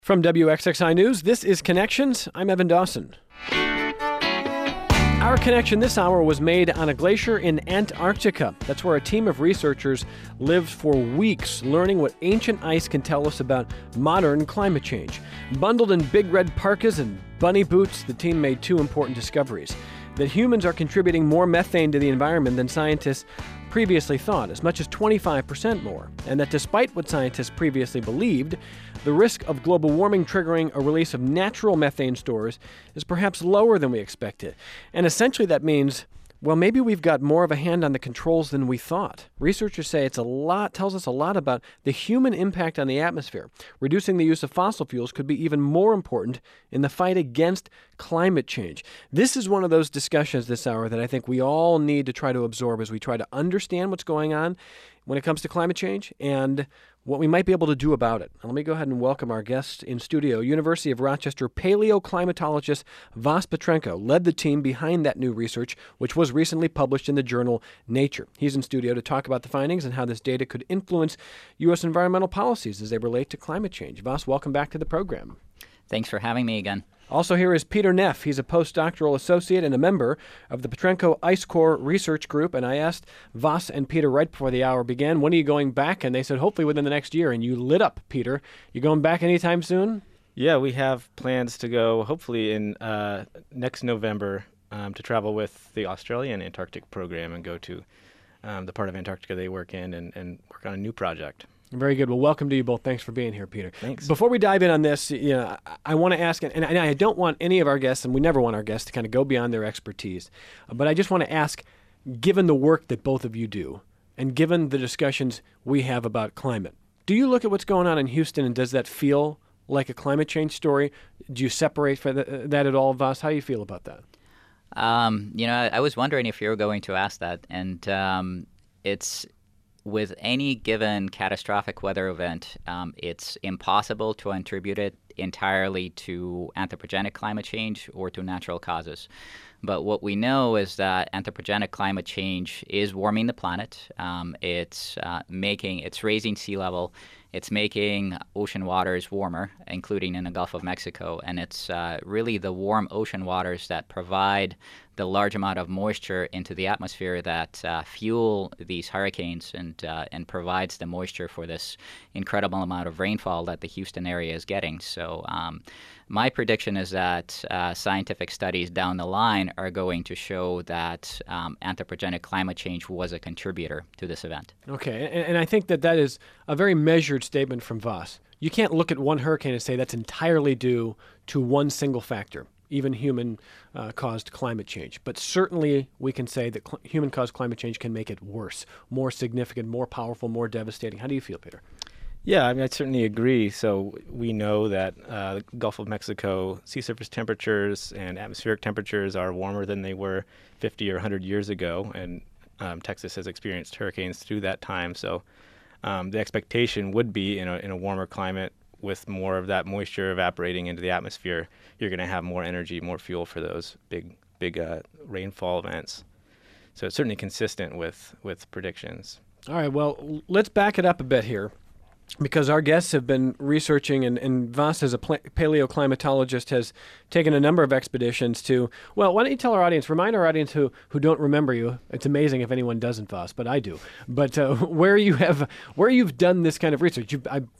From WXXI News, this is Connections. I'm Evan Dawson. Our connection this hour was made on a glacier in Antarctica. That's where a team of researchers lived for weeks learning what ancient ice can tell us about modern climate change. Bundled in big red parkas and bunny boots, the team made two important discoveries: that humans are contributing more methane to the environment than scientists previously thought, as much as 25% more, and that despite what scientists previously believed, the risk of global warming triggering a release of natural methane stores is perhaps lower than we expected. And essentially that means, well, maybe we've got more of a hand on the controls than we thought. Researchers say tells us a lot about the human impact on the atmosphere. Reducing the use of fossil fuels could be even more important in the fight against climate change. This is one of those discussions this hour that I think we all need to try to absorb as we try to understand what's going on when it comes to climate change and what we might be able to do about it. Now, let me go ahead and welcome our guest in studio. University of Rochester paleoclimatologist Vas Petrenko led the team behind that new research, which was recently published in the journal Nature. He's in studio to talk about the findings and how this data could influence U.S. environmental policies as they relate to climate change. Vas, welcome back to the program. Thanks for having me again. Also here is Peter Neff. He's a postdoctoral associate and a member of the Petrenko Ice Core Research Group. And I asked Vas and Peter right before the hour began, when are you going back? And they said, hopefully within the next year. And you lit up, Peter. You going back anytime soon? Yeah, we have plans to go hopefully in next November to travel with the Australian Antarctic program and go to the part of Antarctica they work in and work on a new project. Very good. Well, welcome to you both. Thanks for being here, Peter. Thanks. Before we dive in on this, I want to ask, and I don't want any of our guests, and we never want our guests to kind of go beyond their expertise, but I just want to ask, given the work that both of you do, and given the discussions we have about climate, do you look at what's going on in Houston, and does that feel like a climate change story? Do you separate for that at all, Vas? How do you feel about that? I was wondering if you were going to ask that, and it's... With any given catastrophic weather event, it's impossible to attribute it entirely to anthropogenic climate change or to natural causes. But what we know is that anthropogenic climate change is warming the planet. It's raising sea level. It's making ocean waters warmer, including in the Gulf of Mexico. And it's really the warm ocean waters that provide the large amount of moisture into the atmosphere that fuel these hurricanes and provides the moisture for this incredible amount of rainfall that the Houston area is getting. So my prediction is that scientific studies down the line are going to show that anthropogenic climate change was a contributor to this event. Okay, and I think that is a very measured statement from Vas. You can't look at one hurricane and say that's entirely due to one single factor, even human-caused climate change. But certainly we can say that human-caused climate change can make it worse, more significant, more powerful, more devastating. How do you feel, Peter? Yeah, I certainly agree. So we know that the Gulf of Mexico sea surface temperatures and atmospheric temperatures are warmer than they were 50 or 100 years ago, and Texas has experienced hurricanes through that time. So the expectation would be in a warmer climate with more of that moisture evaporating into the atmosphere, you're going to have more energy, more fuel for those big rainfall events. So it's certainly consistent with predictions. All right, well, let's back it up a bit here, because our guests have been researching, and Vas, as a paleoclimatologist, has taken a number of expeditions to, well, why don't you tell our audience, remind our audience who don't remember you. It's amazing if anyone doesn't, Vas, but I do. But where you've done this kind of research,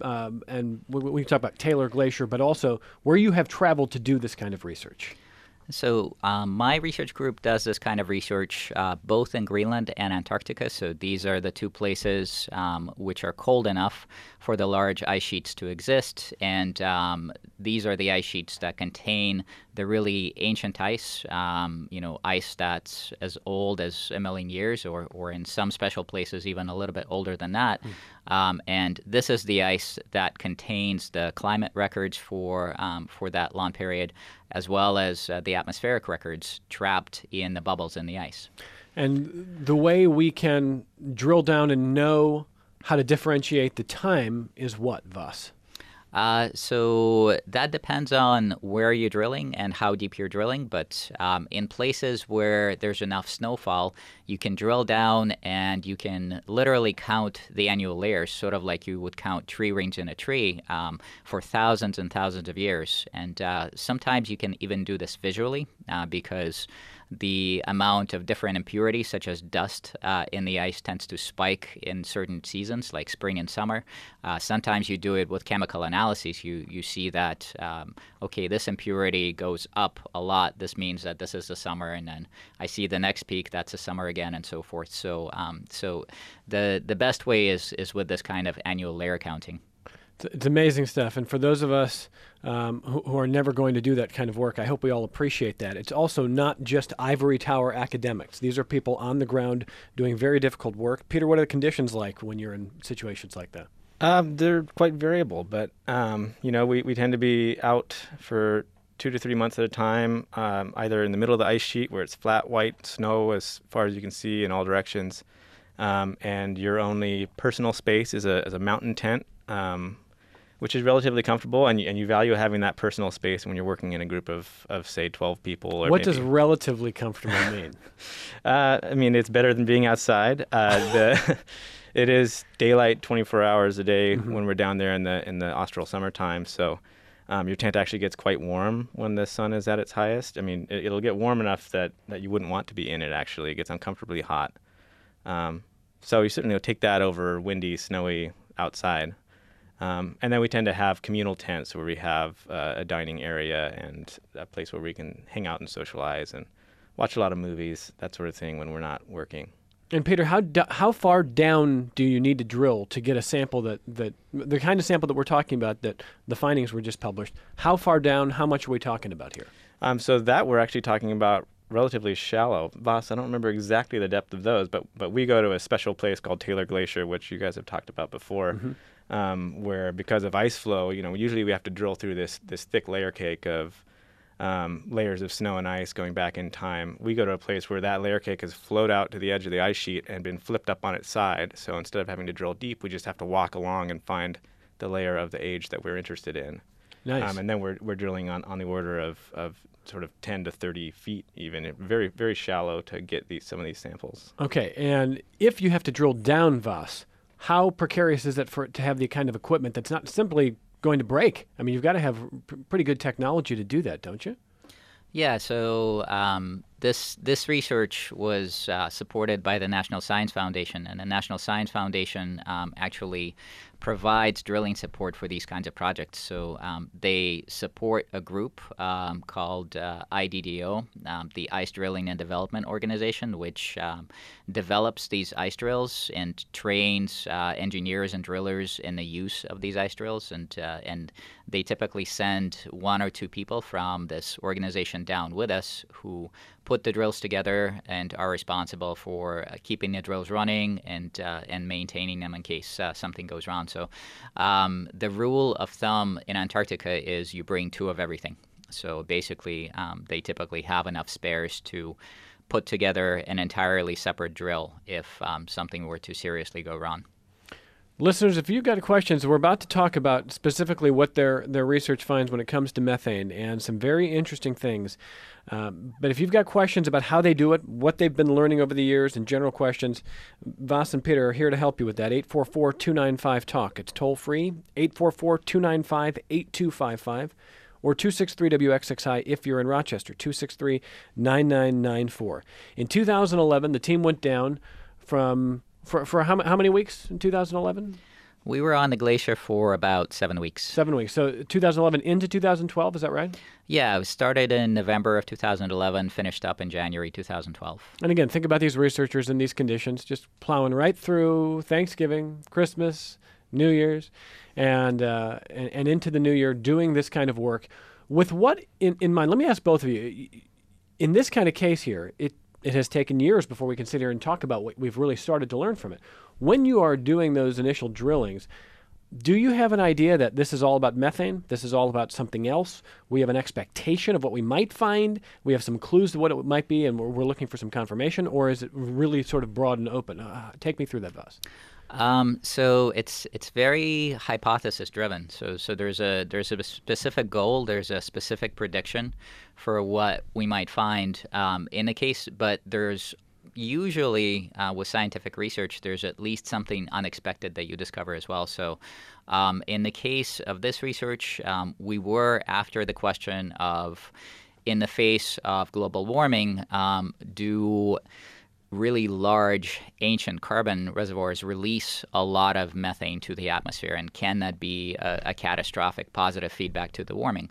and we talk about Taylor Glacier, but also where you have traveled to do this kind of research. So my research group does this kind of research both in Greenland and Antarctica. So these are the two places which are cold enough for the large ice sheets to exist. And these are the ice sheets that contain the really ancient ice, ice that's as old as 1 million years, or in some special places even a little bit older than that. And this is the ice that contains the climate records for that long period, as well as the atmospheric records trapped in the bubbles in the ice. And the way we can drill down and know how to differentiate the time is what, Vas? So that depends on where you're drilling and how deep you're drilling. But in places where there's enough snowfall, you can drill down and you can literally count the annual layers, sort of like you would count tree rings in a tree, for thousands and thousands of years. And sometimes you can even do this visually because the amount of different impurities, such as dust in the ice, tends to spike in certain seasons, like spring and summer. Sometimes you do it with chemical analysis. You see that, okay, this impurity goes up a lot. This means that this is the summer, and then I see the next peak, that's the summer again, and so forth. So the best way is with this kind of annual layer counting. It's amazing stuff. And for those of us who are never going to do that kind of work, I hope we all appreciate that. It's also not just ivory tower academics. These are people on the ground doing very difficult work. Peter, what are the conditions like when you're in situations like that? They're quite variable, but we tend to be out for 2 to 3 months at a time, either in the middle of the ice sheet where it's flat white snow as far as you can see in all directions, and your only personal space is a mountain tent, which is relatively comfortable, and you value having that personal space when you're working in a group of say, 12 people. Or what does relatively comfortable mean? I mean, it's better than being outside. It is daylight 24 hours a day when we're down there in the austral summertime, so your tent actually gets quite warm when the sun is at its highest. I mean, it'll get warm enough that you wouldn't want to be in it, actually. It gets uncomfortably hot. So you certainly take that over windy, snowy outside. And then we tend to have communal tents where we have a dining area and a place where we can hang out and socialize and watch a lot of movies, that sort of thing, when we're not working. And Peter, how far down do you need to drill to get a sample that the kind of sample that we're talking about, that the findings were just published? How far down? How much are we talking about here? So that we're actually talking about relatively shallow. Vas, I don't remember exactly the depth of those, but we go to a special place called Taylor Glacier, which you guys have talked about before. Where because of ice flow, usually we have to drill through this thick layer cake of layers of snow and ice going back in time. We go to a place where that layer cake has flowed out to the edge of the ice sheet and been flipped up on its side. So instead of having to drill deep, we just have to walk along and find the layer of the age that we're interested in. Nice. And then we're drilling on the order of sort of 10 to 30 feet even, very, very shallow to get some of these samples. Okay, and if you have to drill down, Vas, how precarious is it to have the kind of equipment that's not simply going to break? I mean, you've got to have pretty good technology to do that, don't you? Yeah, so this research was supported by the National Science Foundation, and the National Science Foundation actually provides drilling support for these kinds of projects. So they support a group called IDDO, the Ice Drilling and Development Organization, which develops these ice drills and trains engineers and drillers in the use of these ice drills. And they typically send 1 or 2 people from this organization down with us who put the drills together and are responsible for keeping the drills running and maintaining them in case something goes wrong. So the rule of thumb in Antarctica is you bring 2 of everything. So basically, they typically have enough spares to put together an entirely separate drill if something were to seriously go wrong. Listeners, if you've got questions, we're about to talk about specifically what their research finds when it comes to methane and some very interesting things. But if you've got questions about how they do it, what they've been learning over the years, and general questions, Vas and Peter are here to help you with that. 844-295-TALK. It's toll free, 844-295-8255, or 263-WXXI if you're in Rochester, 263-9994. In 2011, the team went down for how many weeks in 2011? We were on the glacier for about 7 weeks. 7 weeks. So 2011 into 2012, is that right? Yeah, it started in November of 2011, finished up in January 2012. And again, think about these researchers in these conditions, just plowing right through Thanksgiving, Christmas, New Year's, and into the new year, doing this kind of work. With what in mind? Let me ask both of you. In this kind of case here, it has taken years before we can sit here and talk about what we've really started to learn from it. When you are doing those initial drillings, do you have an idea that this is all about methane? This is all about something else? We have an expectation of what we might find? We have some clues to what it might be, and we're looking for some confirmation? Or is it really sort of broad and open? Take me through that, Vas. So it's very hypothesis driven. So there's a specific goal, there's a specific prediction for what we might find in the case, but there's usually with scientific research, there's at least something unexpected that you discover as well. So in the case of this research, we were after the question of, in the face of global warming, do really large ancient carbon reservoirs release a lot of methane to the atmosphere, and can that be a catastrophic positive feedback to the warming?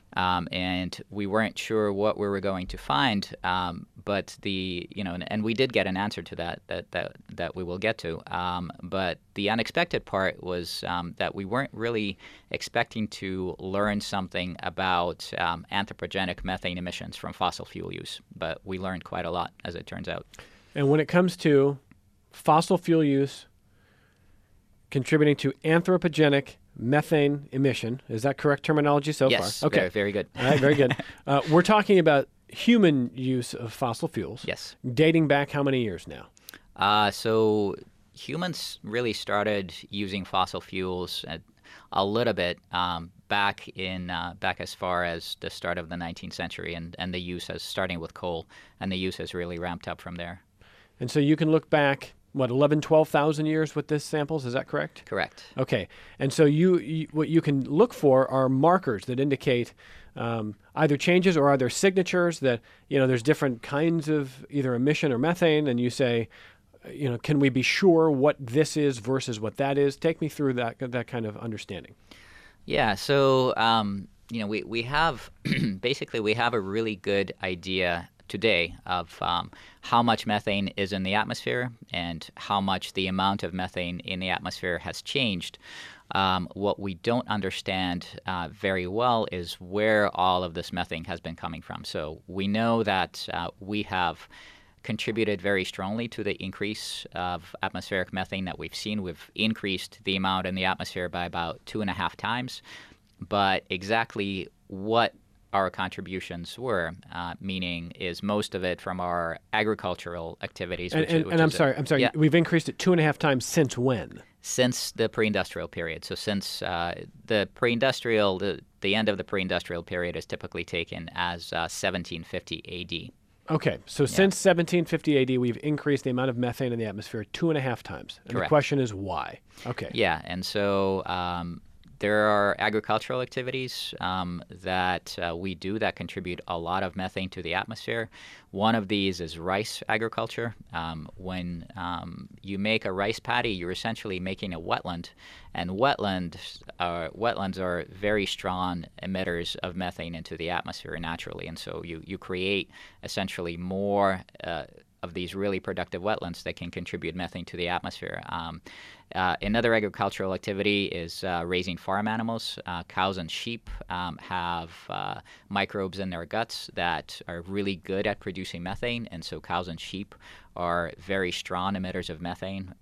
And we weren't sure what we were going to find, but and we did get an answer to that we will get to. But the unexpected part was that we weren't really expecting to learn something about anthropogenic methane emissions from fossil fuel use, but we learned quite a lot, as it turns out. And when it comes to fossil fuel use contributing to anthropogenic methane emission, is that correct terminology so far? Yes, Okay. very, very good. All right, very good. We're talking about human use of fossil fuels. Yes. Dating back how many years now? So humans really started using fossil fuels a little bit back as far as the start of the 19th century, and the use starting with coal, and the use has really ramped up from there. And so you can look back, 11, 12,000 years with this samples, is that correct? Correct. Okay. And so what you can look for are markers that indicate either changes or either signatures that, there's different kinds of either emission or methane, and you say, can we be sure what this is versus what that is? Take me through that kind of understanding. Yeah. So, we have basically we have a really good idea today of how much methane is in the atmosphere and how much the amount of methane in the atmosphere has changed. What we don't understand very well is where all of this methane has been coming from. So we know that we have contributed very strongly to the increase of atmospheric methane that we've seen. We've increased the amount in the atmosphere by about 2.5 times. But exactly what our contributions were, meaning is most of it from our agricultural activities. And I'm sorry, yeah. We've increased it 2.5 times since when? Since the pre-industrial period. So since the pre-industrial, the end of the pre-industrial period is typically taken as 1750 AD. Okay, so since 1750 AD, we've increased the amount of methane in the atmosphere 2.5 times. And Correct. The question is why? Okay. Yeah, and so there are agricultural activities that we do that contribute a lot of methane to the atmosphere. One of these is rice agriculture. When you make a rice paddy, you're essentially making a wetland, and wetlands are very strong emitters of methane into the atmosphere naturally, and so you create essentially more of these really productive wetlands that can contribute methane to the atmosphere. Another agricultural activity is raising farm animals. Cows and sheep have microbes in their guts that are really good at producing methane, and so cows and sheep are very strong emitters of methane.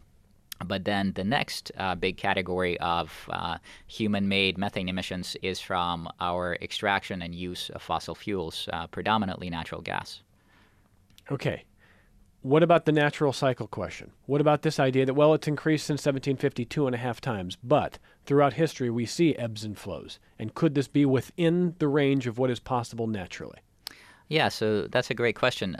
But then the next big category of human-made methane emissions is from our extraction and use of fossil fuels, predominantly natural gas. Okay. What about the natural cycle question? What about this idea that, it's increased since 1750 2.5 times, but throughout history we see ebbs and flows? And could this be within the range of what is possible naturally? Yeah, so that's a great question.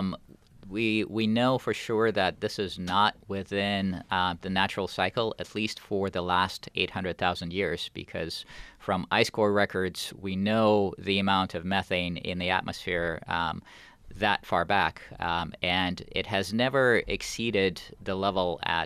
We know for sure that this is not within the natural cycle, at least for the last 800,000 years, because from ice core records, we know the amount of methane in the atmosphere that far back, and it has never exceeded the level at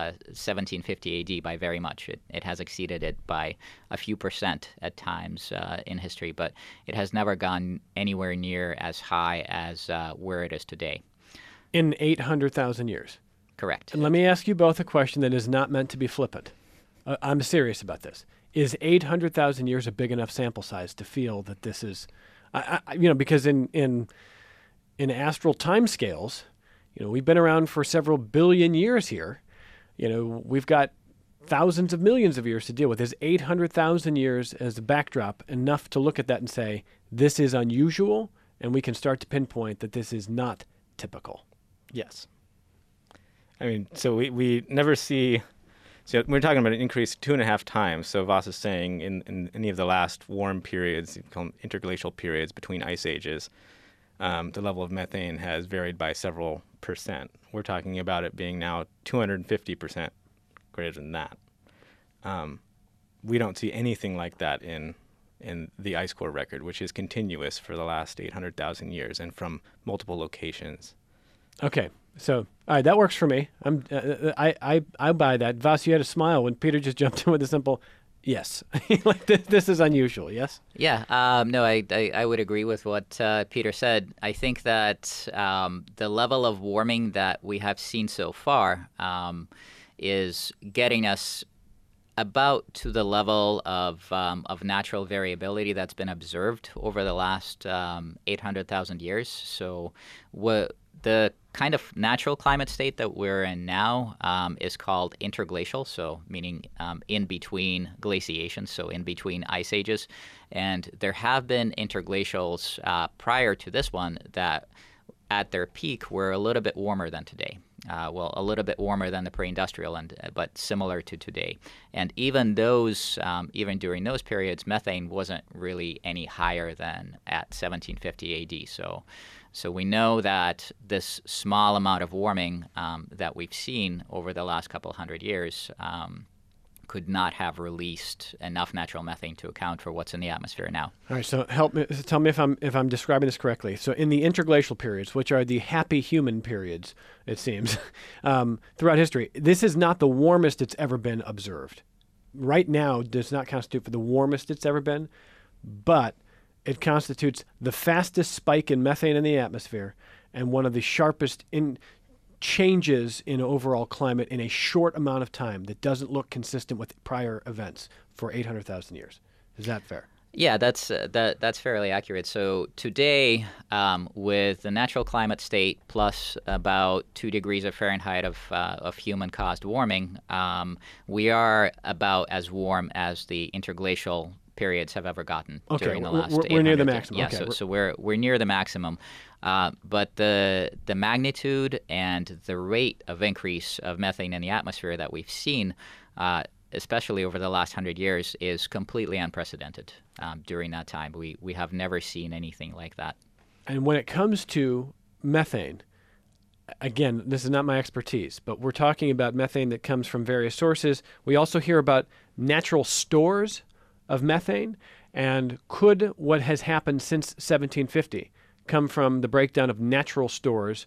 1750 AD by very much. It has exceeded it by a few percent at times in history, but it has never gone anywhere near as high as where it is today. In 800,000 years? Correct. And let me ask you both a question that is not meant to be flippant. I'm serious about this. Is 800,000 years a big enough sample size to feel that this is, because in astral timescales, we've been around for several billion years here. We've got thousands of millions of years to deal with. Is 800,000 years as a backdrop enough to look at that and say, this is unusual, and we can start to pinpoint that this is not typical? Yes. I mean, so we never see. So we're talking about an increase 2.5 times. So Voss is saying in any of the last warm periods, you call them interglacial periods between ice ages, the level of methane has varied by several percent. We're talking about it being now 250% greater than that. We don't see anything like that in the ice core record, which is continuous for the last 800,000 years and from multiple locations. Okay, so all right, that works for me. I buy that. Voss, you had a smile when Peter just jumped in with a simple yes. Like this is unusual. Yes. Yeah. No, I would agree with what Peter said. I think that the level of warming that we have seen so far is getting us about to the level of natural variability that's been observed over the last 800,000 years. So the kind of natural climate state that we're in now is called interglacial, so meaning in between glaciations, so in between ice ages. And there have been interglacials prior to this one that at their peak were a little bit warmer than today. A little bit warmer than the pre-industrial, but similar to today. And even during those periods, methane wasn't really any higher than at 1750 AD. So we know that this small amount of warming that we've seen over the last couple hundred years could not have released enough natural methane to account for what's in the atmosphere now. All right, so tell me if I'm describing this correctly. So in the interglacial periods, which are the happy human periods, it seems, throughout history, this is not the warmest it's ever been observed. Right now does not constitute for the warmest it's ever been, but it constitutes the fastest spike in methane in the atmosphere and one of the sharpest changes in overall climate in a short amount of time that doesn't look consistent with prior events for 800,000 years. Is that fair? Yeah, that's fairly accurate. So today, with the natural climate state plus about 2 degrees of Fahrenheit of human-caused warming, we are about as warm as the interglacial periods have ever gotten during the last 800 we're near the years. maximum. Yeah, Okay. so we're near the maximum. But the magnitude and the rate of increase of methane in the atmosphere that we've seen, especially over the last 100 years, is completely unprecedented. During that time, we have never seen anything like that. And when it comes to methane, again, this is not my expertise, but we're talking about methane that comes from various sources. We also hear about natural stores of methane. And could what has happened since 1750 come from the breakdown of natural stores?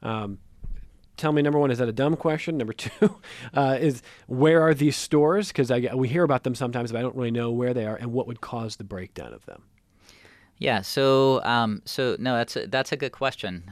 Tell me, number one, is that a dumb question? Number two, is where are these stores? Because we hear about them sometimes, but I don't really know where they are and what would cause the breakdown of them. Yeah, so no, that's a good question,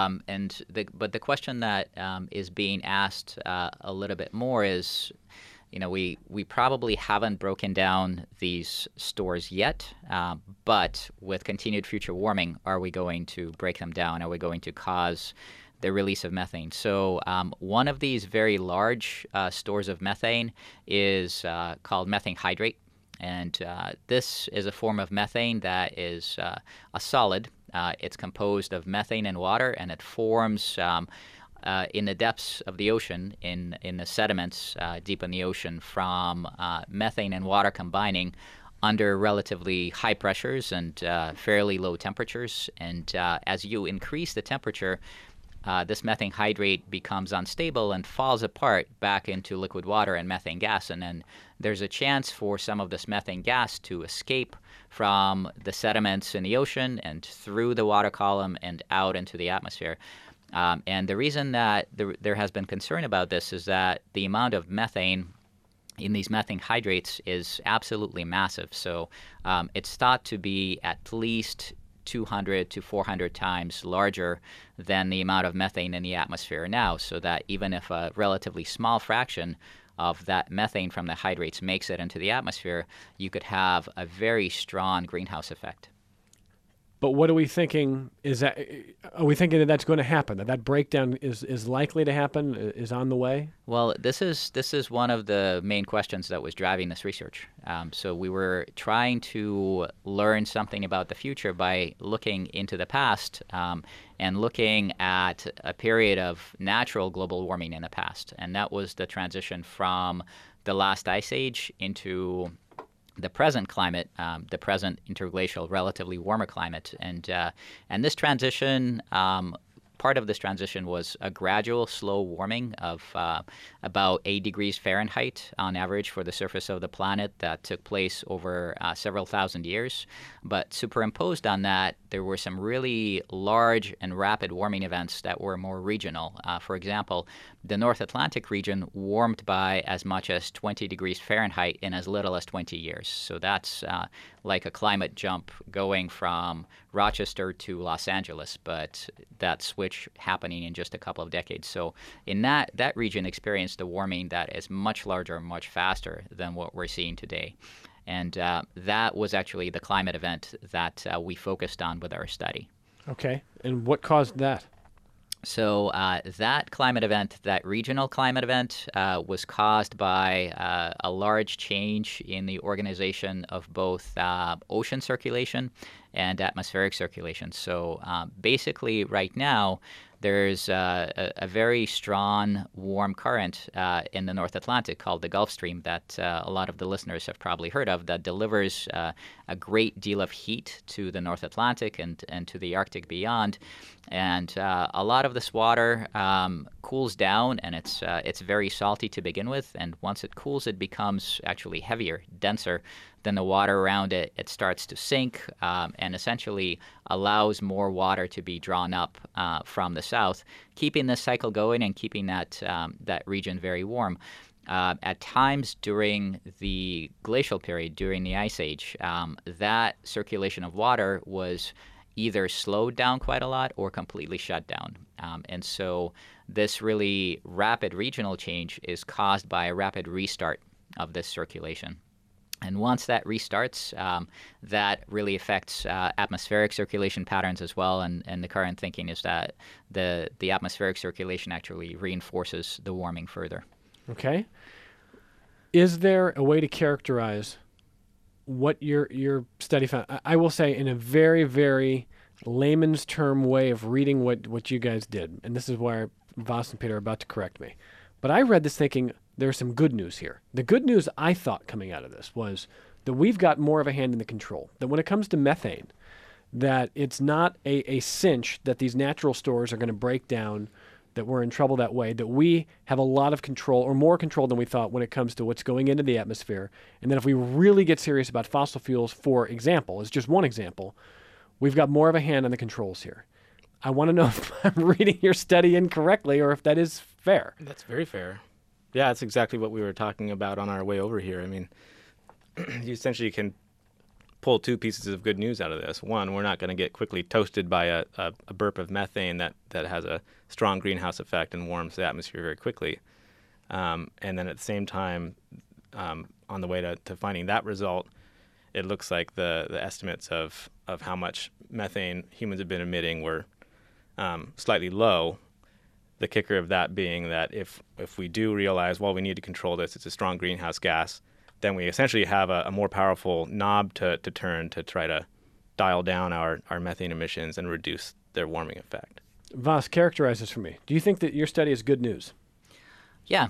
but the question that is being asked a little bit more is, we probably haven't broken down these stores yet, but with continued future warming, are we going to break them down? Are we going to cause the release of methane? So one of these very large stores of methane is called methane hydrate. And this is a form of methane that is a solid. It's composed of methane and water, and it forms in the depths of the ocean, in the sediments deep in the ocean, from methane and water combining under relatively high pressures and fairly low temperatures. And as you increase the temperature, this methane hydrate becomes unstable and falls apart back into liquid water and methane gas. And then there's a chance for some of this methane gas to escape from the sediments in the ocean and through the water column and out into the atmosphere. And the reason that there has been concern about this is that the amount of methane in these methane hydrates is absolutely massive. So it's thought to be at least 200 to 400 times larger than the amount of methane in the atmosphere now, so that even if a relatively small fraction of that methane from the hydrates makes it into the atmosphere, you could have a very strong greenhouse effect. But what are we thinking? Are we thinking that that's going to happen? That breakdown is likely to happen? Is on the way? Well, this is one of the main questions that was driving this research. So we were trying to learn something about the future by looking into the past and looking at a period of natural global warming in the past, and that was the transition from the last ice age into the present climate, the present interglacial, relatively warmer climate, and this transition. Part of this transition was a gradual, slow warming of about 8 degrees Fahrenheit on average for the surface of the planet that took place over several thousand years. But superimposed on that, there were some really large and rapid warming events that were more regional. For example, the North Atlantic region warmed by as much as 20 degrees Fahrenheit in as little as 20 years. So that's like a climate jump going from Rochester to Los Angeles, but that switch happening in just a couple of decades. So in that region experienced a warming that is much larger, much faster than what we're seeing today. And that was actually the climate event that we focused on with our study. Okay. And what caused that? So that climate event, that regional climate event, was caused by a large change in the organization of both ocean circulation and atmospheric circulation. So basically right now, there's a very strong warm current in the North Atlantic called the Gulf Stream that a lot of the listeners have probably heard of that delivers a great deal of heat to the North Atlantic and to the Arctic beyond. And a lot of this water cools down, and it's very salty to begin with. And once it cools, it becomes actually heavier, denser than the water around it. It starts to sink and essentially allows more water to be drawn up from the south, keeping this cycle going and keeping that region very warm. At times during the glacial period, during the Ice Age, that circulation of water was either slowed down quite a lot or completely shut down. And so this really rapid regional change is caused by a rapid restart of this circulation. And once that restarts, that really affects atmospheric circulation patterns as well. And the current thinking is that the atmospheric circulation actually reinforces the warming further. Okay. Is there a way to characterize what your study found? I will say in a very, very layman's term way of reading what you guys did, and this is where Vas and Peter are about to correct me. But I read this thinking there's some good news here. The good news I thought coming out of this was that we've got more of a hand in the control. That when it comes to methane, that it's not a cinch that these natural stores are going to break down, that we're in trouble that way, that we have a lot of control or more control than we thought when it comes to what's going into the atmosphere. And then if we really get serious about fossil fuels, for example, as just one example, we've got more of a hand on the controls here. I want to know if I'm reading your study incorrectly or if that is fair. That's very fair. Yeah, that's exactly what we were talking about on our way over here. I mean, you essentially can pull two pieces of good news out of this. One, we're not going to get quickly toasted by a burp of methane that has a strong greenhouse effect and warms the atmosphere very quickly. And then at the same time, on the way to finding that result, it looks like the estimates of how much methane humans have been emitting were slightly low. The kicker of that being that if we do realize, well, we need to control this, it's a strong greenhouse gas, then we essentially have a more powerful knob to turn to try to dial down our methane emissions and reduce their warming effect. Vas, characterize this for me. Do you think that your study is good news? Yeah,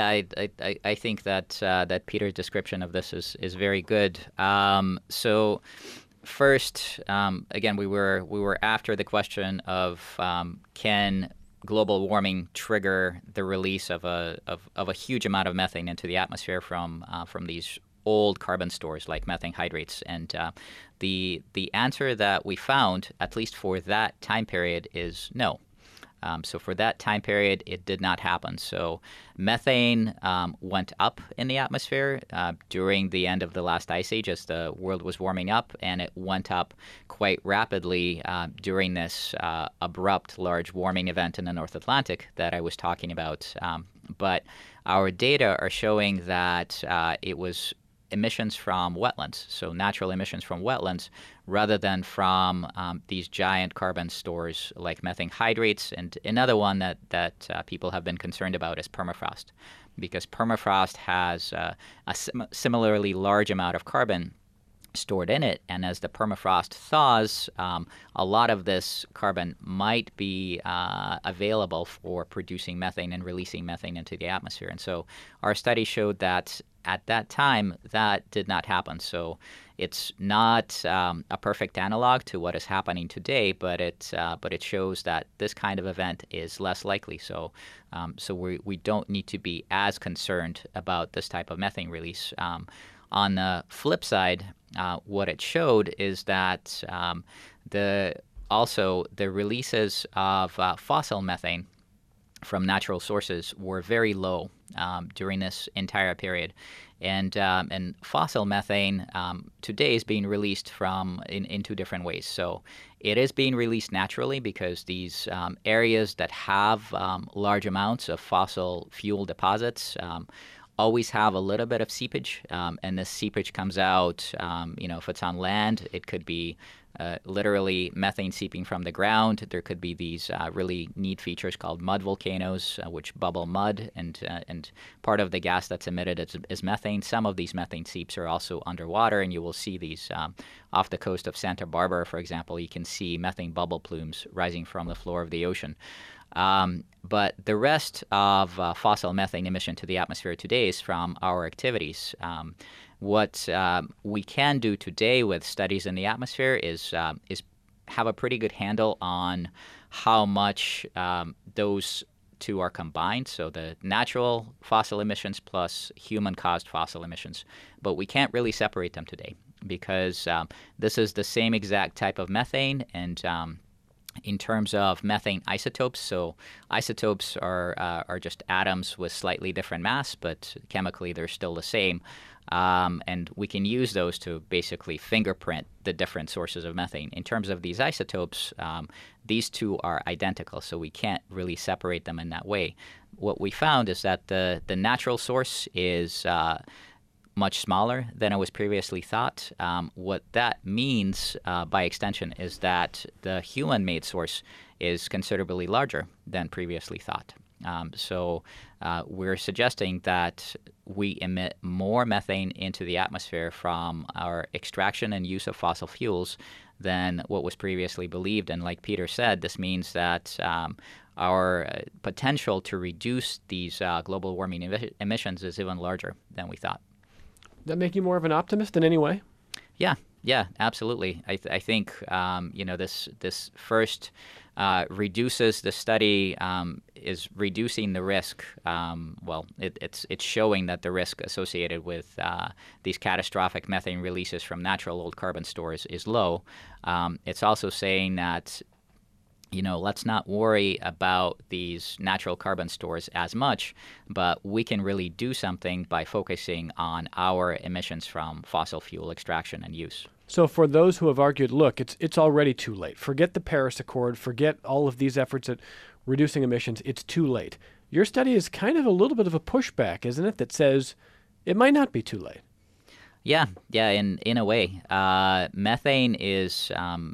I think that Peter's description of this is very good. So first, again, we were after the question of can global warming trigger the release of a huge amount of methane into the atmosphere from these old carbon stores like methane hydrates, and the answer that we found, at least for that time period, is no. So for that time period, it did not happen. So methane went up in the atmosphere during the end of the last ice age as the world was warming up, and it went up quite rapidly during this abrupt large warming event in the North Atlantic that I was talking about. But our data are showing that it was emissions from wetlands, so natural emissions from wetlands, rather than from these giant carbon stores like methane hydrates. And another one that people have been concerned about is permafrost, because permafrost has a similarly large amount of carbon stored in it, and as the permafrost thaws, a lot of this carbon might be available for producing methane and releasing methane into the atmosphere. And so our study showed that at that time that did not happen. So it's not a perfect analog to what is happening today, but it shows that this kind of event is less likely. So we don't need to be as concerned about this type of methane release. On the flip side, what it showed is that the releases of fossil methane from natural sources were very low during this entire period, and fossil methane today is being released in two different ways. So it is being released naturally because these areas that have large amounts of fossil fuel deposits always have a little bit of seepage, and this seepage comes out, if it's on land, it could be literally methane seeping from the ground. There could be these really neat features called mud volcanoes, which bubble mud, and part of the gas that's emitted is methane. Some of these methane seeps are also underwater, and you will see these off the coast of Santa Barbara, for example. You can see methane bubble plumes rising from the floor of the ocean. But the rest of fossil methane emission to the atmosphere today is from our activities. What we can do today with studies in the atmosphere is have a pretty good handle on how much those two are combined, so the natural fossil emissions plus human-caused fossil emissions. But we can't really separate them today because this is the same exact type of methane, and in terms of methane isotopes, so isotopes are just atoms with slightly different mass, but chemically they're still the same. And we can use those to basically fingerprint the different sources of methane. In terms of these isotopes, these two are identical, so we can't really separate them in that way. What we found is that the natural source is much smaller than it was previously thought. What that means, by extension, is that the human-made source is considerably larger than previously thought. So we're suggesting that we emit more methane into the atmosphere from our extraction and use of fossil fuels than what was previously believed. And like Peter said, this means that our potential to reduce these global warming emissions is even larger than we thought. Does that make you more of an optimist in any way? Yeah, absolutely. I think this first reduces the study is reducing the risk. It's showing that the risk associated with these catastrophic methane releases from natural old carbon stores is low. It's also saying that let's not worry about these natural carbon stores as much, but we can really do something by focusing on our emissions from fossil fuel extraction and use. So for those who have argued, look, it's already too late. Forget the Paris Accord, forget all of these efforts at reducing emissions. It's too late. Your study is kind of a little bit of a pushback, isn't it, that says it might not be too late? Yeah, in a way. Methane is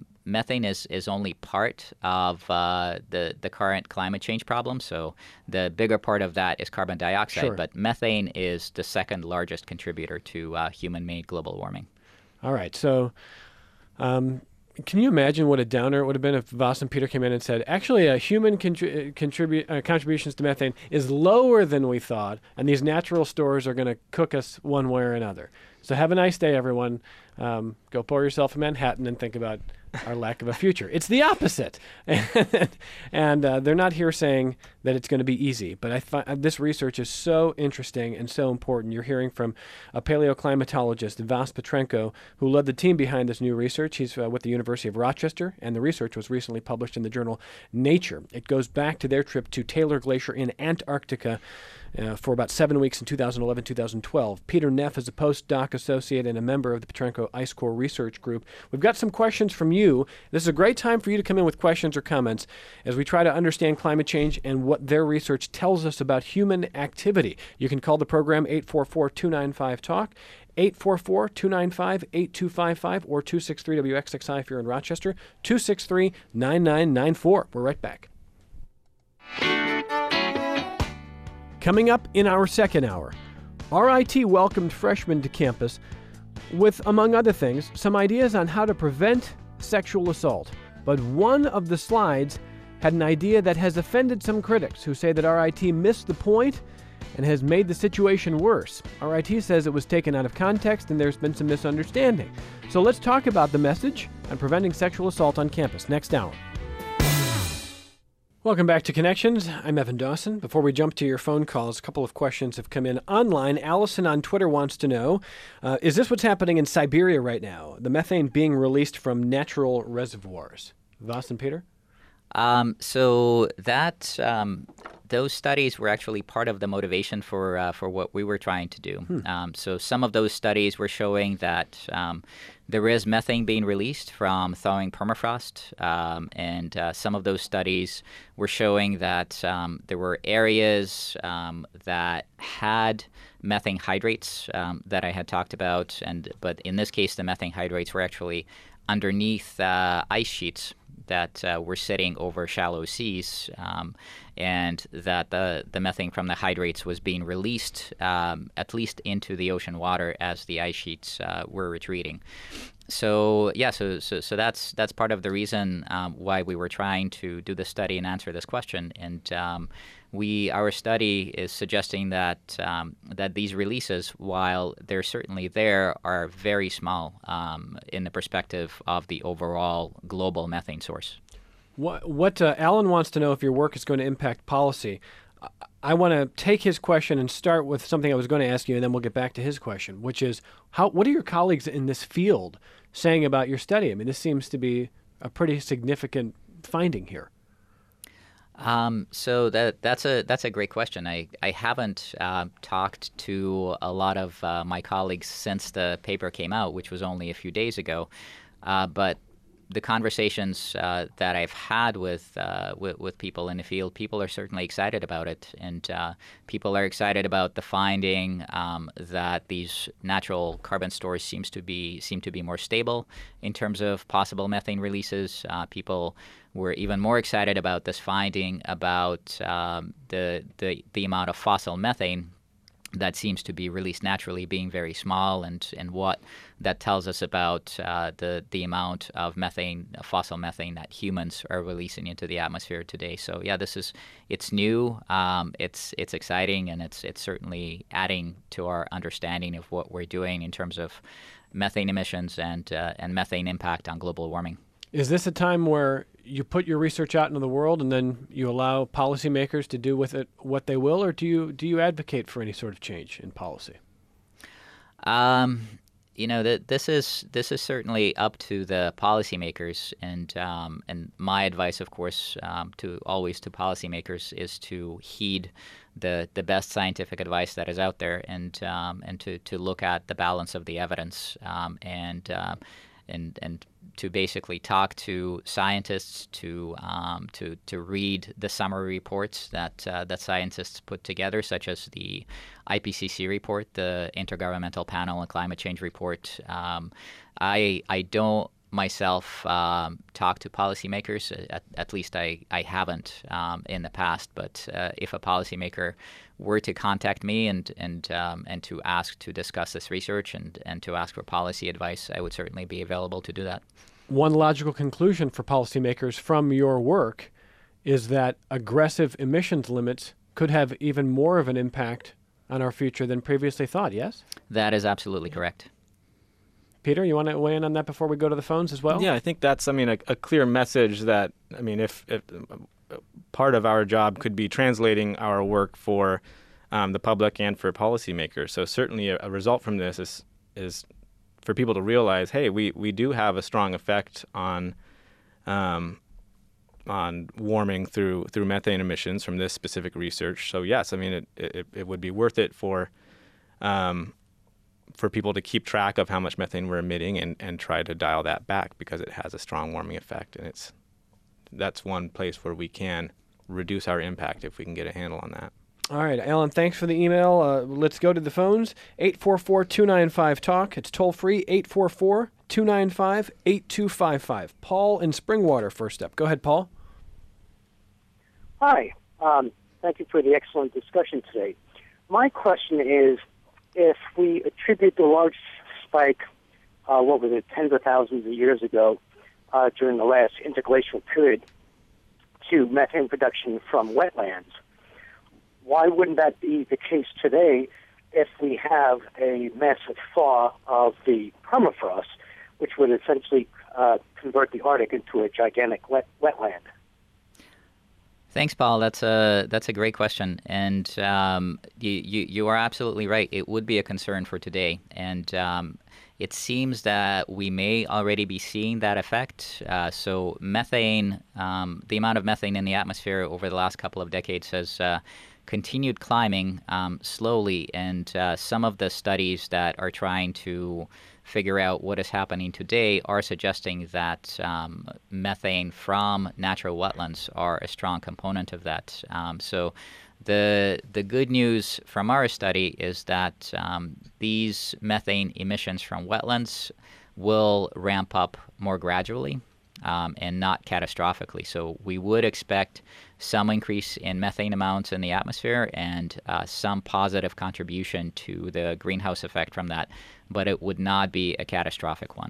only part of the current climate change problem. So the bigger part of that is carbon dioxide, Sure. But methane is the second largest contributor to human-made global warming. All right. So can you imagine what a downer it would have been if Vas and Peter came in and said, actually, human contributions to methane is lower than we thought, and these natural stores are going to cook us one way or another. So have a nice day, everyone. Go pour yourself a Manhattan and think about our lack of a future. It's the opposite. And they're not here saying that it's going to be easy. But I find this research is so interesting and so important. You're hearing from a paleoclimatologist, Vas Petrenko, who led the team behind this new research. He's with the University of Rochester, and the research was recently published in the journal Nature. It goes back to their trip to Taylor Glacier in Antarctica for about 7 weeks in 2011-2012. Peter Neff is a postdoc associate and a member of the Petrenko Ice Core Research Group. We've got some questions from you you. This is a great time for you to come in with questions or comments as we try to understand climate change and what their research tells us about human activity. You can call the program 844-295-TALK, 844-295-8255, or 263-WXXI if you're in Rochester, 263-9994. We're right back. Coming up in our second hour, RIT welcomed freshmen to campus with, among other things, some ideas on how to prevent sexual assault. But one of the slides had an idea that has offended some critics who say that RIT missed the point and has made the situation worse. RIT says it was taken out of context and there's been some misunderstanding. So let's talk about the message on preventing sexual assault on campus next hour. Welcome back to Connections. I'm Evan Dawson. Before we jump to your phone calls, a couple of questions have come in online. Allison on Twitter wants to know, is this what's happening in Siberia right now? The methane being released from natural reservoirs. Vas and Peter? So that those studies were actually part of the motivation for what we were trying to do. So some of those studies were showing that there is methane being released from thawing permafrost, and some of those studies were showing that there were areas that had methane hydrates that I had talked about, but in this case, the methane hydrates were actually underneath ice sheets that were sitting over shallow seas, and that the methane from the hydrates was being released at least into the ocean water as the ice sheets were retreating. So that's part of the reason why we were trying to do this study and answer this question. And our study is suggesting that that these releases, while they're certainly there, are very small in the perspective of the overall global methane source. What Alan wants to know if your work is going to impact policy. I want to take his question and start with something I was going to ask you, and then we'll get back to his question, which is, what are your colleagues in this field saying about your study? I mean, this seems to be a pretty significant finding here. So that's a great question. I haven't talked to a lot of my colleagues since the paper came out, which was only a few days ago, but the conversations that I've had with people in the field, people are certainly excited about it, and people are excited about the finding that these natural carbon stores seem to be more stable in terms of possible methane releases. People were even more excited about this finding about the amount of fossil methane that seems to be released naturally being very small, and what that tells us about the amount of fossil methane that humans are releasing into the atmosphere today. So yeah, it's new, it's exciting, and it's certainly adding to our understanding of what we're doing in terms of methane emissions and methane impact on global warming. Is this a time where you put your research out into the world and then you allow policymakers to do with it what they will, or do you advocate for any sort of change in policy? This is certainly up to the policymakers, and my advice, of course, to policymakers is to heed the best scientific advice that is out there, and to look at the balance of the evidence, and to basically talk to scientists, to read the summary reports that scientists put together, such as the IPCC report, the Intergovernmental Panel on Climate Change report. I don't myself talk to policymakers. At least I haven't in the past. But if a policymaker were to contact me and to ask to discuss this research and to ask for policy advice, I would certainly be available to do that. One logical conclusion for policymakers from your work is that aggressive emissions limits could have even more of an impact on our future than previously thought, yes? That is absolutely correct. Peter, you want to weigh in on that before we go to the phones as well? Yeah, I think that's, a clear message that, if part of our job could be translating our work for the public and for policymakers. So certainly a result from this is for people to realize, hey, we do have a strong effect on warming through methane emissions from this specific research. So yes, it would be worth it for for people to keep track of how much methane we're emitting and try to dial that back because it has a strong warming effect. And that's one place where we can reduce our impact if we can get a handle on that. All right, Alan, thanks for the email. Let's go to the phones. 844-295-TALK. It's toll free, 844-295-8255. Paul in Springwater first up. Go ahead, Paul. Hi. Thank you for the excellent discussion today. My question is, if we attribute the large spike, tens of thousands of years ago during the last interglacial period to methane production from wetlands, why wouldn't that be the case today if we have a massive thaw of the permafrost, which would essentially convert the Arctic into a gigantic wetland? Thanks, Paul. That's a great question, and you are absolutely right. It would be a concern for today, and it seems that we may already be seeing that effect. So methane, the amount of methane in the atmosphere over the last couple of decades has continued climbing slowly, and some of the studies that are trying to figure out what is happening today are suggesting that methane from natural wetlands are a strong component of that. So the good news from our study is that these methane emissions from wetlands will ramp up more gradually and not catastrophically. So we would expect some increase in methane amounts in the atmosphere and some positive contribution to the greenhouse effect from that, but it would not be a catastrophic one.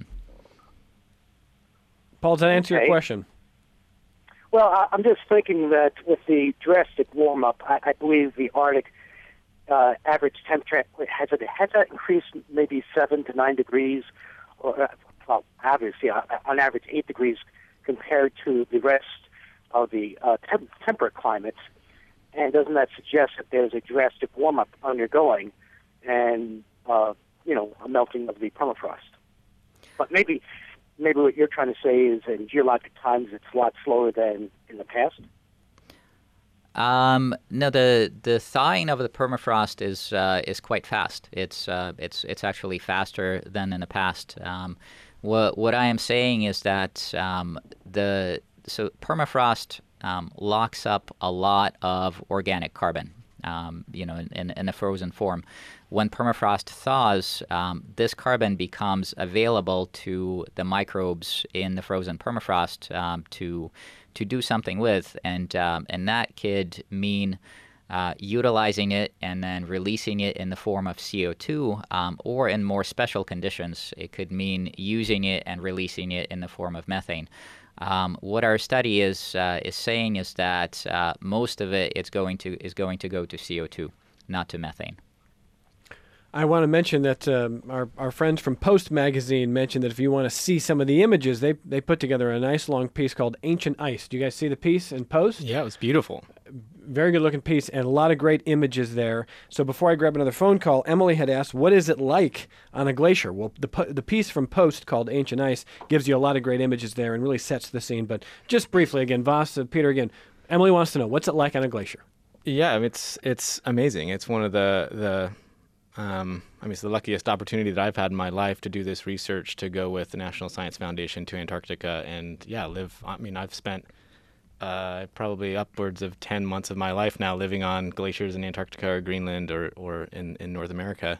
Paul, does that answer your question? Well, I'm just thinking that with the drastic warm-up, I believe the Arctic average temperature has that increased maybe 7 to 9 degrees, or obviously on average 8 degrees compared to the rest of the temperate climates. And doesn't that suggest that there's a drastic warm-up undergoing and, a melting of the permafrost? But maybe what you're trying to say is in geologic times it's a lot slower than in the past? No, the thawing of the permafrost is quite fast. It's actually faster than in the past. What I am saying is that so permafrost locks up a lot of organic carbon, in a frozen form. When permafrost thaws, this carbon becomes available to the microbes in the frozen permafrost to do something with, and that could mean utilizing it and then releasing it in the form of CO2, or in more special conditions, it could mean using it and releasing it in the form of methane. What our study is saying is that most of it is going to go to CO2, not to methane. I want to mention that our friends from Post Magazine mentioned that if you want to see some of the images, they put together a nice long piece called Ancient Ice. Do you guys see the piece in Post? Yeah, it was beautiful. Very good looking piece and a lot of great images there. So before I grab another phone call, Emily had asked, what is it like on a glacier? Well, the piece from Post called Ancient Ice gives you a lot of great images there and really sets the scene. But just briefly again, Voss, Peter again, Emily wants to know, what's it like on a glacier? Yeah, it's amazing. It's one of it's the luckiest opportunity that I've had in my life to do this research, to go with the National Science Foundation to Antarctica and live. I've spent probably upwards of 10 months of my life now living on glaciers in Antarctica or Greenland or in North America.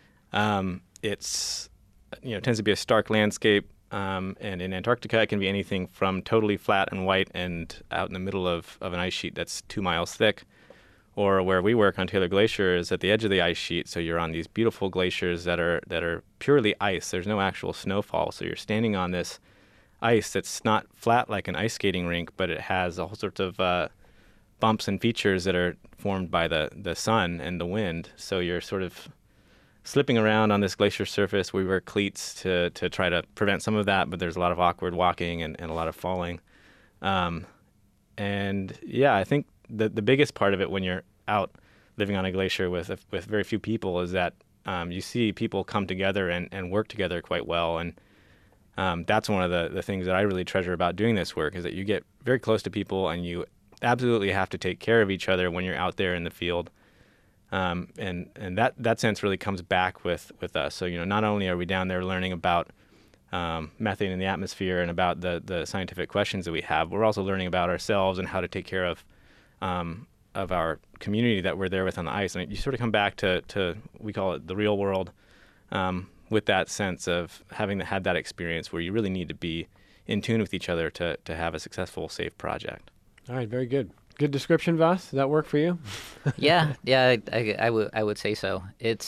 It's tends to be a stark landscape, and in Antarctica it can be anything from totally flat and white and out in the middle of an ice sheet that's 2 miles thick, or where we work on Taylor Glacier is at the edge of the ice sheet. So you're on these beautiful glaciers that are purely ice. There's no actual snowfall. So you're standing on this ice that's not flat like an ice skating rink, but it has all sorts of bumps and features that are formed by the sun and the wind. So you're sort of slipping around on this glacier surface. We wear cleats to try to prevent some of that, but there's a lot of awkward walking and a lot of falling. I think the biggest part of it when you're out living on a glacier with very few people is that you see people come together and work together quite well. And that's one of the things that I really treasure about doing this work, is that you get very close to people and you absolutely have to take care of each other when you're out there in the field. And that sense really comes back with us. So not only are we down there learning about methane in the atmosphere and about the scientific questions that we have, we're also learning about ourselves and how to take care of our community that we're there with on the ice. And you sort of come back to we call it the real world, with that sense of having had that experience where you really need to be in tune with each other to have a successful, safe project. All right, very good. Good description, Vas. Does that work for you? Yeah, I would say so. It's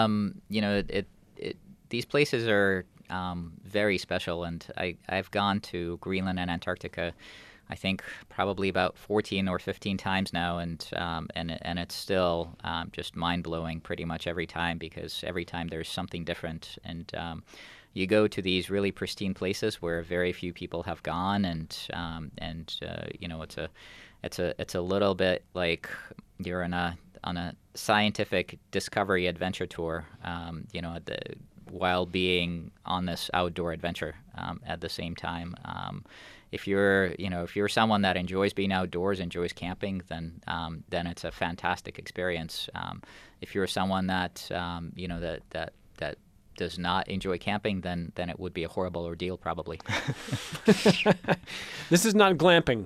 these places are very special, and I've gone to Greenland and Antarctica, I think probably about 14 or 15 times now, and it's still just mind blowing pretty much every time, because every time there's something different, and you go to these really pristine places where very few people have gone, and it's a little bit like you're on a scientific discovery adventure tour, while being on this outdoor adventure at the same time. If you're someone that enjoys being outdoors, enjoys camping, then it's a fantastic experience. If you're someone that that does not enjoy camping, then it would be a horrible ordeal, probably. This is not glamping.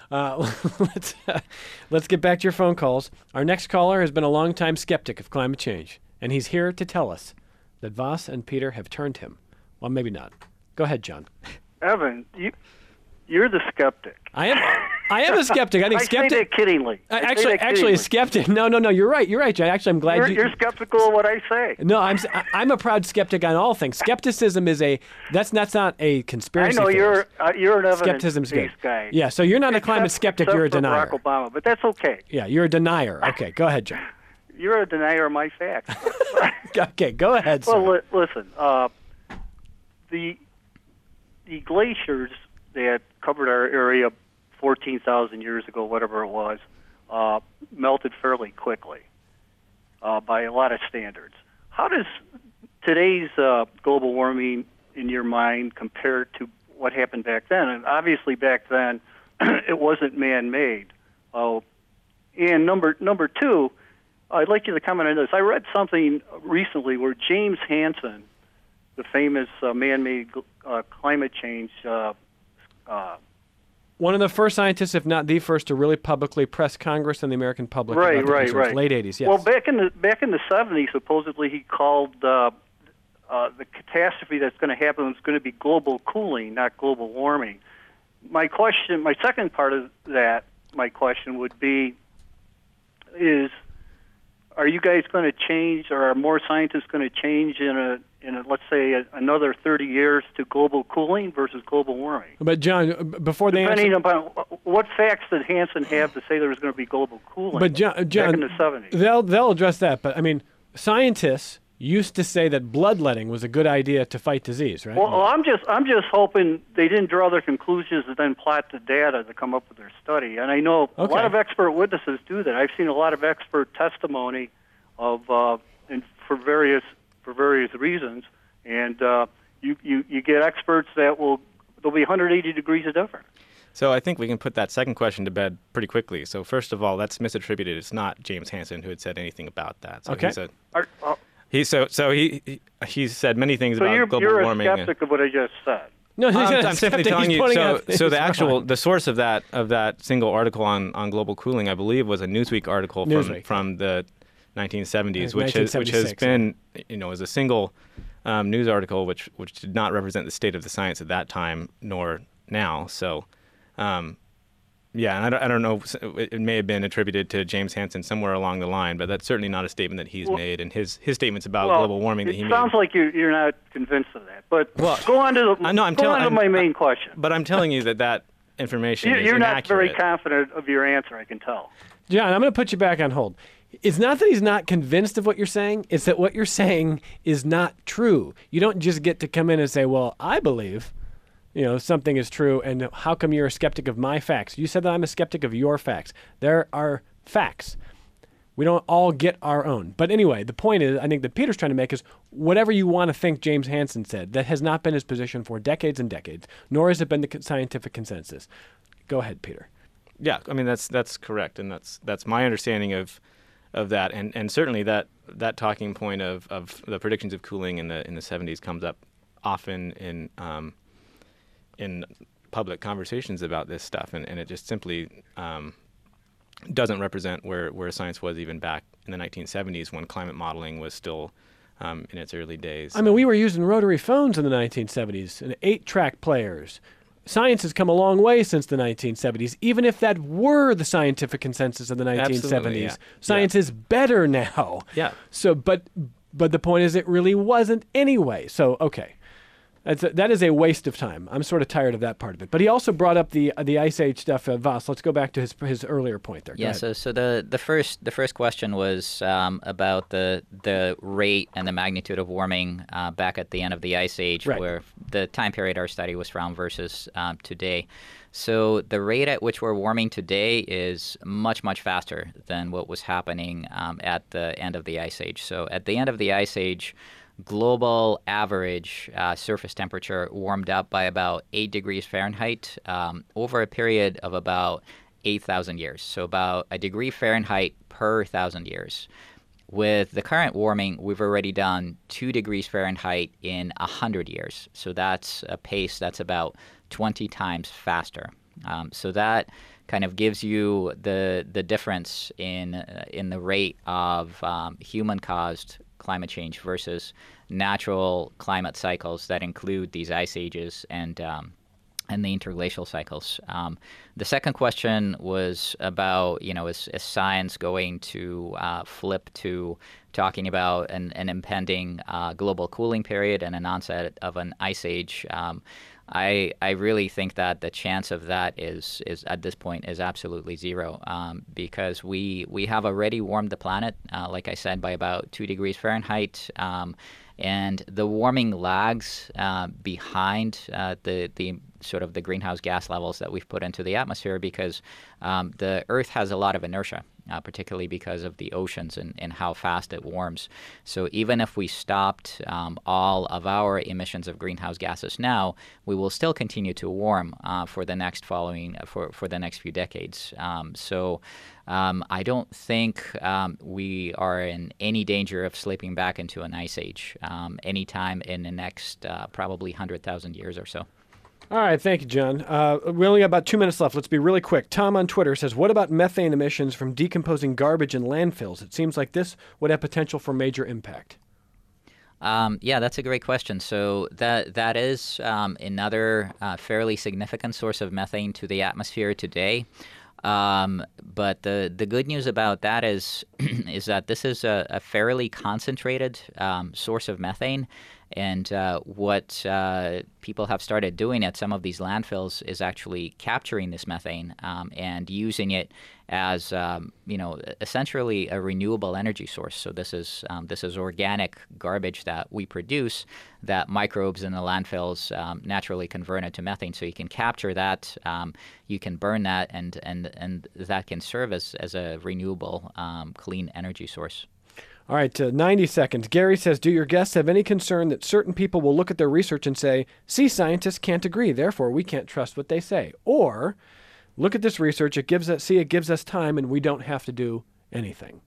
Let's get back to your phone calls. Our next caller has been a longtime skeptic of climate change, and he's here to tell us that Vas and Peter have turned him. Well, maybe not. Go ahead, John. Evan, you're the skeptic. I am a skeptic. I think skeptic. I say that kiddingly. Actually, a skeptic. No. You're right. You're right, John. Actually, I'm glad you're skeptical of what I say. No, I'm a proud skeptic on all things. Skepticism is that's not a conspiracy. I know theorist. you're an evidence-based guy. Yeah, so you're not a climate skeptic. You're a denier. Barack Obama, but that's okay. Yeah, you're a denier. Okay, go ahead, John. You're a denier of my facts. Okay, go ahead, sir. Well, listen. The glaciers that covered our area 14,000 years ago, whatever it was, melted fairly quickly by a lot of standards. How does today's global warming, in your mind, compare to what happened back then? And obviously back then, it wasn't man-made. And number two, I'd like you to comment on this. I read something recently where James Hansen, the famous man-made climate change one of the first scientists, if not the first, to really publicly press Congress and the American public about the concerns. Late 80s, yes. Well, back in the 70s, supposedly he called the catastrophe that's going to happen is going to be global cooling, not global warming. My second part of that, my question would be, are you guys going to change, or are more scientists going to change in a let's say another 30 years to global cooling versus global warming? But John, before they depending upon what facts did Hansen have to say there was going to be global cooling? But John, back in the 70s, they'll address that. But I mean, scientists used to say that bloodletting was a good idea to fight disease, right? Well, I'm just hoping they didn't draw their conclusions and then plot the data to come up with their study. And I know a lot of expert witnesses do that. I've seen a lot of expert testimony of and for various reasons, and you get experts they'll be 180 degrees of difference. So I think we can put that second question to bed pretty quickly. So first of all, that's misattributed. It's not James Hansen who had said anything about that. So he said many things about global warming. You're a skeptic of what I just said. No, I'm simply telling you. So the source of that single article on global cooling, I believe, was a Newsweek article from the 1970s, which has been, as a single news article, which did not represent the state of the science at that time nor now. So, and I don't know. It may have been attributed to James Hansen somewhere along the line, but that's certainly not a statement that he's made. And his statements about global warming that he made. It sounds like you're not convinced of that. But go on to my main question. But I'm telling you that information is You're inaccurate. not very confident of your answer, I can tell. John, I'm going to put you back on hold. It's not that he's not convinced of what you're saying. It's that what you're saying is not true. You don't just get to come in and say, well, I believe, something is true, and how come you're a skeptic of my facts? You said that I'm a skeptic of your facts. There are facts. We don't all get our own. But anyway, the point is, I think that Peter's trying to make is whatever you want to think James Hansen said, that has not been his position for decades and decades, nor has it been the scientific consensus. Go ahead, Peter. Yeah, I mean, that's correct, and that's my understanding of that, and certainly that talking point of the predictions of cooling in the 70s comes up often in public conversations about this stuff, and it just simply doesn't represent where science was even back in the 1970s when climate modeling was still in its early days. I mean, we were using rotary phones in the 1970s and 8-track players. Science has come a long way since the 1970s, even if that were the scientific consensus of the 1970s. Absolutely, yeah. Science is better now. Yeah. So, but the point is, it really wasn't anyway. So, okay. That is a waste of time. I'm sort of tired of that part of it. But he also brought up the Ice Age stuff. Voss, let's go back to his earlier point there. Yeah. So the first question was about the rate and the magnitude of warming back at the end of the Ice Age, right, where the time period our study was from versus today. So the rate at which we're warming today is much, much faster than what was happening at the end of the Ice Age. So at the end of the Ice Age, global average surface temperature warmed up by about 8 degrees Fahrenheit over a period of about 8,000 years. So about a degree Fahrenheit per 1,000 years. With the current warming, we've already done 2 degrees Fahrenheit in 100 years. So that's a pace that's about 20 times faster. So that kind of gives you the difference in the rate of human-caused climate change versus natural climate cycles that include these ice ages and the interglacial cycles. The second question was about, is science going to flip to talking about an impending global cooling period and an onset of an ice age? I really think that the chance of that is at this point is absolutely zero, because we have already warmed the planet, like I said, by about 2 degrees Fahrenheit, and the warming lags behind the sort of the greenhouse gas levels that we've put into the atmosphere because the Earth has a lot of inertia. Particularly because of the oceans and how fast it warms. So even if we stopped all of our emissions of greenhouse gases now, we will still continue to warm for the next for the next few decades. So I don't think we are in any danger of slipping back into an ice age anytime in the next probably 100,000 years or so. All right, thank you, John. We only got about 2 minutes left. Let's be really quick. Tom on Twitter says, what about methane emissions from decomposing garbage in landfills? It seems like this would have potential for major impact. Yeah, that's a great question. So that is another fairly significant source of methane to the atmosphere today. But the good news about that is that this is a fairly concentrated source of methane. And what people have started doing at some of these landfills is actually capturing this methane and using it as essentially a renewable energy source. So this is organic garbage that we produce that microbes in the landfills naturally convert into methane. So you can capture that, you can burn that, and that can serve as a renewable clean energy source. All right, 90 seconds. Gary says, do your guests have any concern that certain people will look at their research and say, see, scientists can't agree, therefore we can't trust what they say? Or, look at this research, it gives us time and we don't have to do anything?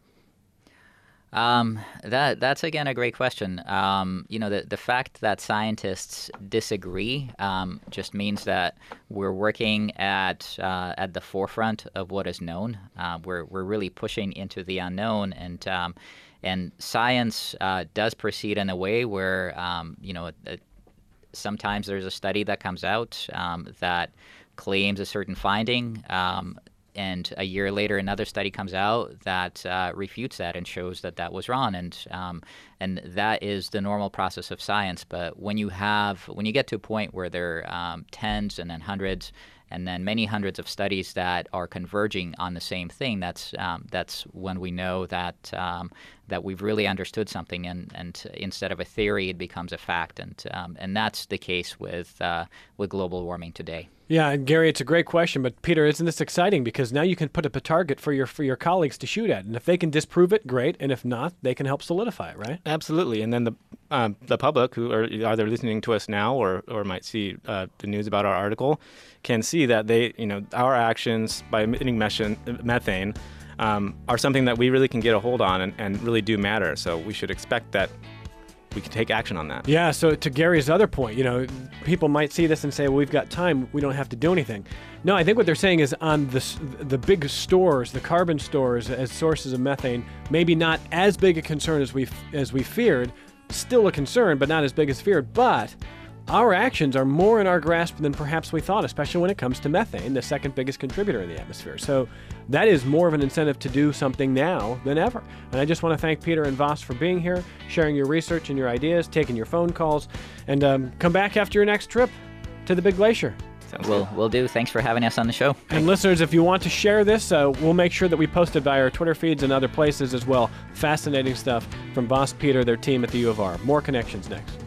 That's again a great question. The fact that scientists disagree just means that we're working at the forefront of what is known. We're really pushing into the unknown, and science does proceed in a way where sometimes there's a study that comes out that claims a certain finding. And a year later, another study comes out that refutes that and shows that that was wrong, and that is the normal process of science. But when you get to a point where there are tens and then hundreds and then many hundreds of studies that are converging on the same thing, that's when we know that we've really understood something, and instead of a theory, it becomes a fact, and that's the case with global warming today. Yeah, and Gary, it's a great question, but Peter, isn't this exciting? Because now you can put up a target for your colleagues to shoot at, and if they can disprove it, great, and if not, they can help solidify it, right? Absolutely, and then the public who are either listening to us now or might see the news about our article can see that our actions by emitting methane are something that we really can get a hold on and really do matter. So we should expect that we can take action on that. Yeah, so to Gary's other point, people might see this and say, well, we've got time, we don't have to do anything. No, I think what they're saying is on the big stores, the carbon stores as sources of methane, maybe not as big a concern as we feared, still a concern, but not as big as feared. But our actions are more in our grasp than perhaps we thought, especially when it comes to methane, the second biggest contributor in the atmosphere. So that is more of an incentive to do something now than ever. And I just want to thank Peter and Voss for being here, sharing your research and your ideas, taking your phone calls, and come back after your next trip to the Big Glacier. We'll do. Thanks for having us on the show. And listeners, if you want to share this, we'll make sure that we post it via our Twitter feeds and other places as well. Fascinating stuff from Voss, Peter, their team at the U of R. More Connections next.